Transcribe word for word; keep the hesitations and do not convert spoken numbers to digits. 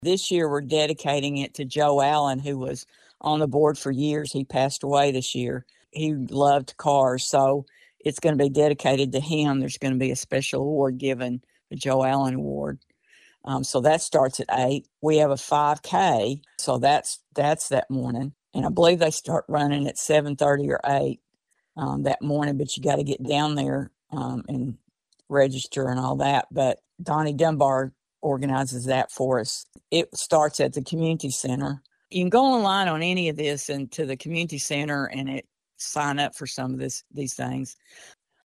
This year, we're dedicating it to Joe Allen, who was on the board for years. He passed away this year. He loved cars, so it's going to be dedicated to him. There's going to be a special award given, the Joe Allen Award. Um, so that starts at eight. We have a five K, so that's that's that morning. And I believe they start running at seven thirty or eight um, that morning, but you got to get down there um, and register and all that. But Donnie Dunbar organizes that for us. It starts at the community center. You can go online on any of this and to the community center and it sign up for some of this these things.